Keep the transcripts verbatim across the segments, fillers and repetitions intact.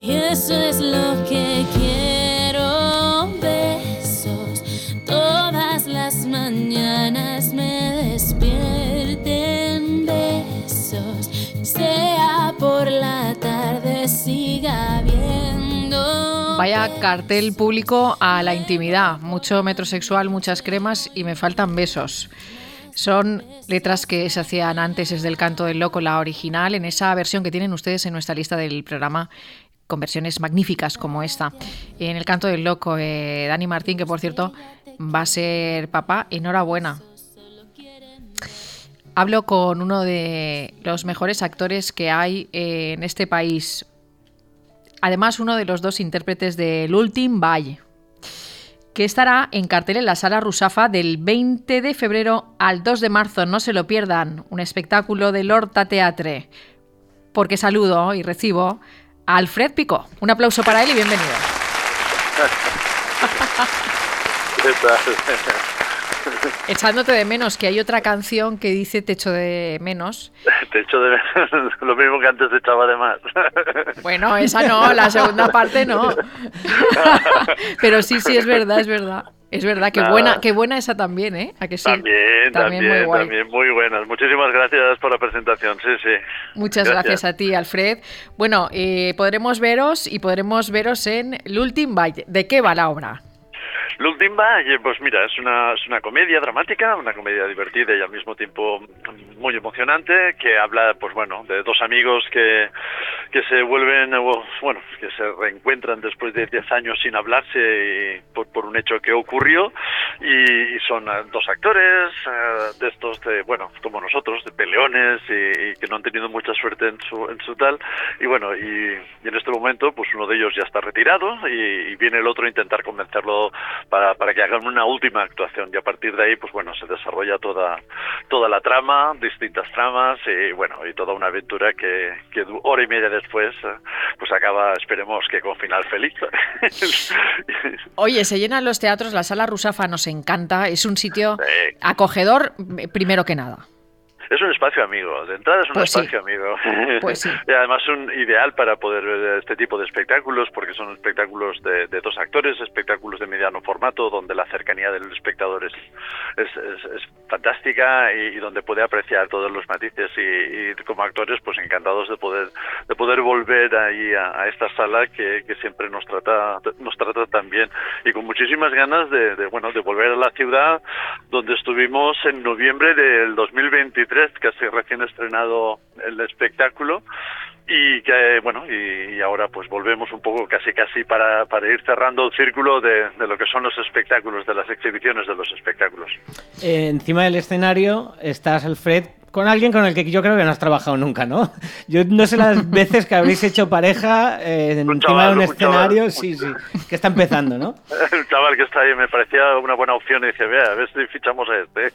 Y eso es lo que quiero, besos, todas las mañanas me despierten, besos, sea por la tarde siga viendo. Vaya cartel público a la intimidad, mucho metrosexual, muchas cremas y me faltan besos. Son letras que se hacían antes desde El Canto del Loco, la original, en esa versión que tienen ustedes en nuestra lista del programa, con versiones magníficas como esta. En El Canto del Loco, eh, Dani Martín, que por cierto va a ser papá, enhorabuena. Hablo con uno de los mejores actores que hay eh, en este país. Además, uno de los dos intérpretes de L'Últim Ball, que estará en cartel en la Sala Rusafa del veinte de febrero al dos de marzo. No se lo pierdan, un espectáculo de l'Horta Teatre. Porque saludo y recibo a Alfred Picó. Un aplauso para él y bienvenido. ¿Qué tal? Echándote de menos, que hay otra canción que dice te echo de menos. Te echo de menos, lo mismo que antes te echaba de más. Bueno, esa no, la segunda parte no. Pero sí, sí, es verdad, es verdad. Es verdad, que buena, qué buena esa también, ¿eh? ¿A que sí? También, también, muy guay. también, muy buenas. Muchísimas gracias por la presentación, sí, sí. Muchas gracias, gracias a ti, Alfred. Bueno, eh, podremos veros y podremos veros en L'Últim Ball. ¿De qué va la obra? L'Últim Ball, pues mira, es una, es una comedia dramática, una comedia divertida y al mismo tiempo muy emocionante, que habla, pues bueno, de dos amigos que, que se vuelven, bueno, que se reencuentran después de diez años sin hablarse y por, por un hecho que ocurrió, y, y son dos actores uh, de estos, de, bueno, como nosotros, de peleones y, y que no han tenido mucha suerte en su, en su tal, y bueno, y, y en este momento, pues uno de ellos ya está retirado y, y viene el otro a intentar convencerlo Para, para que hagan una última actuación, y a partir de ahí pues bueno se desarrolla toda toda la trama, distintas tramas y bueno y toda una aventura que, que hora y media después pues acaba, esperemos que con final feliz. Oye, se llenan los teatros, la Sala Rusafa nos encanta, es un sitio sí. acogedor primero que nada. Es un espacio amigo, de entrada es un pues espacio sí. amigo. Pues sí. Y además un ideal para poder ver este tipo de espectáculos, porque son espectáculos de, de dos actores, espectáculos de mediano formato, donde la cercanía del espectador es, es, es, es fantástica y, y donde puede apreciar todos los matices y, y como actores pues encantados de poder de poder volver ahí a, a esta sala que, que siempre nos trata nos trata tan bien y con muchísimas ganas de, de bueno de volver a la ciudad donde estuvimos en noviembre del dos mil veintitrés, casi recién estrenado el espectáculo, y que bueno y, y ahora pues volvemos un poco casi casi para, para ir cerrando el círculo de, de lo que son los espectáculos, de las exhibiciones de los espectáculos. Eh, encima del escenario estás, Alfred, con alguien con el que yo creo que no has trabajado nunca, ¿no? Yo no sé las veces que habréis hecho pareja eh, encima chaval, de un, un escenario, chaval, sí, sí, que está empezando, ¿no? El chaval que está ahí me parecía una buena opción y dije, vea, a ver si fichamos a este.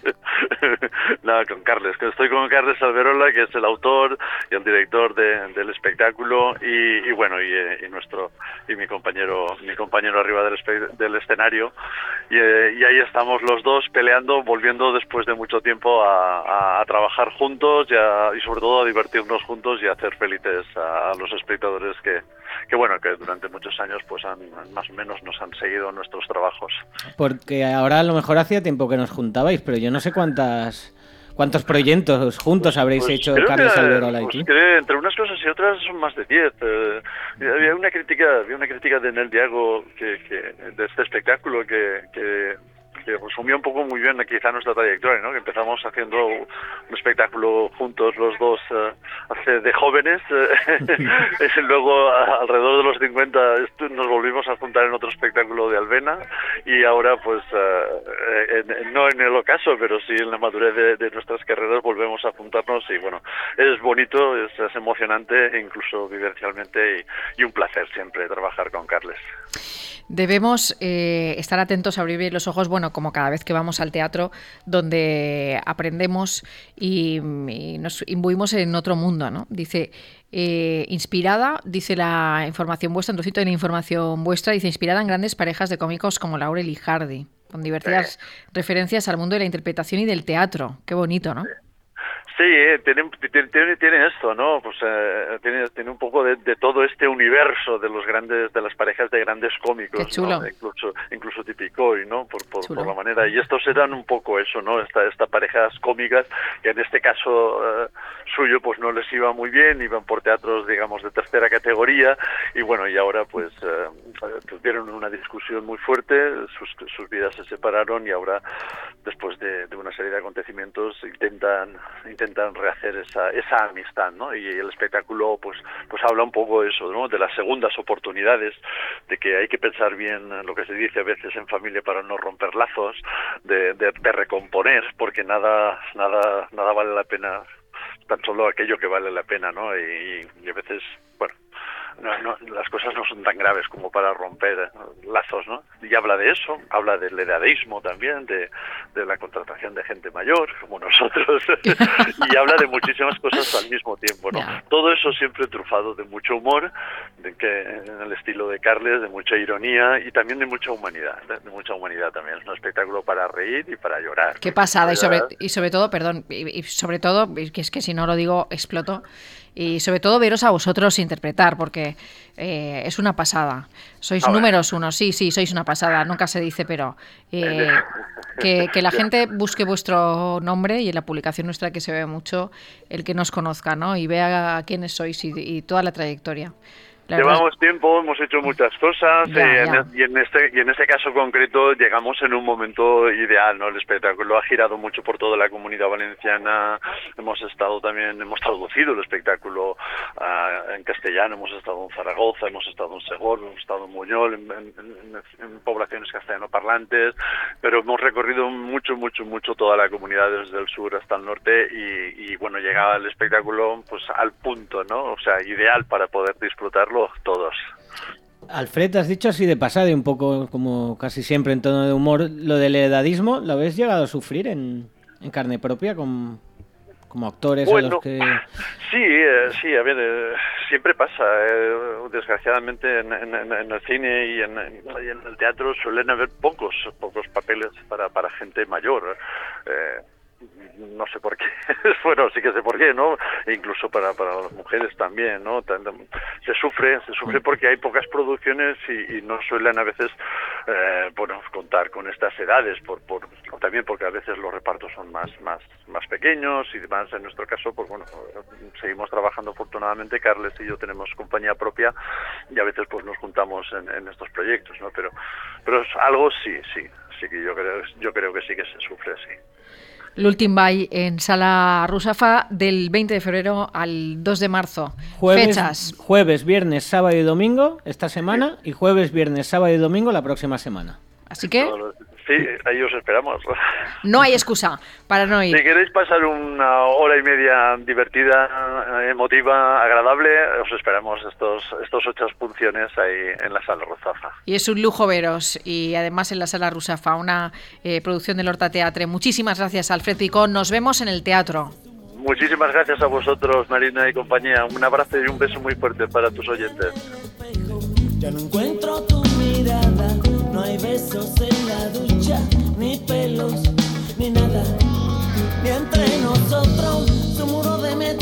Nada, con Carles, que estoy con Carles Alberola, que es el autor y el director de, del espectáculo y, y bueno, y, y nuestro y mi compañero mi compañero arriba del, espe, del escenario y, y ahí estamos los dos peleando, volviendo después de mucho tiempo a, a a trabajar juntos y, a, y sobre todo a divertirnos juntos y a hacer felices a, a los espectadores que, que bueno que durante muchos años pues han, más o menos nos han seguido nuestros trabajos. Porque ahora a lo mejor hacía tiempo que nos juntabais, pero yo no sé cuántas cuántos proyectos juntos habréis pues hecho Carles Alberola y tú. Pues que entre unas cosas y otras son más de diez. Eh, había una crítica había una crítica de Nel Diago que, que de este espectáculo que, que que resumió un poco muy bien quizá nuestra trayectoria, ¿no? Que empezamos haciendo un espectáculo juntos los dos uh, hace de jóvenes, eh, luego a, alrededor de los cincuenta nos volvimos a juntar en otro espectáculo de Alvena y ahora pues uh, en, no en el ocaso, pero sí en la madurez de, de nuestras carreras volvemos a juntarnos y bueno, es bonito, es, es emocionante, incluso vivencialmente y, y un placer siempre trabajar con Carles. Debemos eh, estar atentos, abrir los ojos, bueno, como cada vez que vamos al teatro, donde aprendemos y, y nos imbuimos en otro mundo, ¿no? Dice, eh, inspirada, dice la información vuestra, un trocito de la información vuestra, dice, inspirada en grandes parejas de cómicos como Laurel y Hardy, con diversas sí. referencias al mundo de la interpretación y del teatro. Qué bonito, ¿no? Sí. Sí, tiene, tiene, tiene esto, ¿no? Pues eh, tiene, tiene un poco de, de todo este universo de los grandes, de las parejas de grandes cómicos, Qué chulo. ¿no? Incluso, incluso Tipicoy, ¿no? Por, por, por la manera. Y estos eran un poco eso, ¿no? Esta, esta parejas cómicas que en este caso eh, suyo, pues no les iba muy bien, iban por teatros, digamos, de tercera categoría, y bueno, y ahora pues eh, tuvieron una discusión muy fuerte, sus, sus vidas se separaron y ahora, después de, de una serie de acontecimientos, intentan intentan rehacer esa esa amistad, ¿no? Y el espectáculo pues pues habla un poco de eso, ¿no? De las segundas oportunidades, de que hay que pensar bien lo que se dice a veces en familia para no romper lazos, de, de, de recomponer, porque nada nada nada vale la pena, tan solo aquello que vale la pena, ¿no? Y, y a veces, bueno, no, no, las cosas no son tan graves como para romper lazos, ¿no? Y habla de eso, habla del edadismo también, de, de la contratación de gente mayor, como nosotros, y habla de muchísimas cosas al mismo tiempo, ¿no? Yeah. Todo eso siempre trufado de mucho humor, de que en el estilo de Carles, de mucha ironía y también de mucha humanidad, de, de mucha humanidad también. Es un espectáculo para reír y para llorar. Qué pasada, y sobre, y sobre todo, perdón, y, y sobre todo, que es que si no lo digo, exploto. Y sobre todo veros a vosotros interpretar, porque eh, es una pasada. Sois ah, números bueno. uno, sí, sí, sois una pasada, nunca se dice, pero eh, que, que la gente busque vuestro nombre, y en la publicación nuestra que se ve mucho, el que nos conozca, ¿no? Y vea quiénes sois y, y toda la trayectoria. La Llevamos tiempo, hemos hecho muchas cosas ya, y, en, ya. y en este y en este caso concreto llegamos en un momento ideal, ¿no? El espectáculo ha girado mucho por toda la Comunidad Valenciana, hemos estado también, hemos traducido el espectáculo uh, en castellano, hemos estado en Zaragoza, hemos estado en Segor, hemos estado en Buñol, en, en, en, en poblaciones castellanoparlantes, pero hemos recorrido mucho, mucho, mucho toda la comunidad desde el sur hasta el norte y, y bueno, llegaba el espectáculo pues al punto, ¿no? O sea, ideal para poder disfrutarlo todos. Alfred, has dicho así de pasada y un poco como casi siempre en tono de humor, lo del edadismo, ¿lo habéis llegado a sufrir en, en carne propia con, como actores? Bueno, a los que... sí, eh, sí, a ver, eh, siempre pasa, eh, desgraciadamente en, en, en el cine y en, y en el teatro suelen haber pocos, pocos papeles para, para gente mayor, eh, no sé por qué, bueno, sí que sé por qué, ¿no? E incluso para, para las mujeres también, ¿no? Se sufre, se sufre porque hay pocas producciones y, y no suelen a veces, eh, bueno, contar con estas edades, por, por también porque a veces los repartos son más, más, más pequeños y demás. En nuestro caso, pues bueno, seguimos trabajando afortunadamente, Carles y yo tenemos compañía propia y a veces pues nos juntamos en, en estos proyectos, ¿no? Pero, pero algo sí, sí, sí que yo creo, yo creo que sí que se sufre, sí. L'Últim Ball en Sala Rusafa del veinte de febrero al dos de marzo. Jueves, Fechas. Jueves, viernes, sábado y domingo esta semana y jueves, viernes, sábado y domingo la próxima semana. Así que... Sí, ahí os esperamos. No hay excusa para no ir. Si queréis pasar una hora y media divertida, emotiva, agradable, os esperamos estos estos ocho funciones ahí en la Sala Rusafa. Y es un lujo veros, y además en la Sala Rusafa, una eh, producción del Horta Teatre. Muchísimas gracias, Alfred Picón. Nos vemos en el teatro. Muchísimas gracias a vosotros, Marina y compañía. Un abrazo y un beso muy fuerte para tus oyentes. Ya no encuentro tu mirada, no hay besos en la ducha, ni pelos, ni nada, ni entre nosotros, su muro de metal.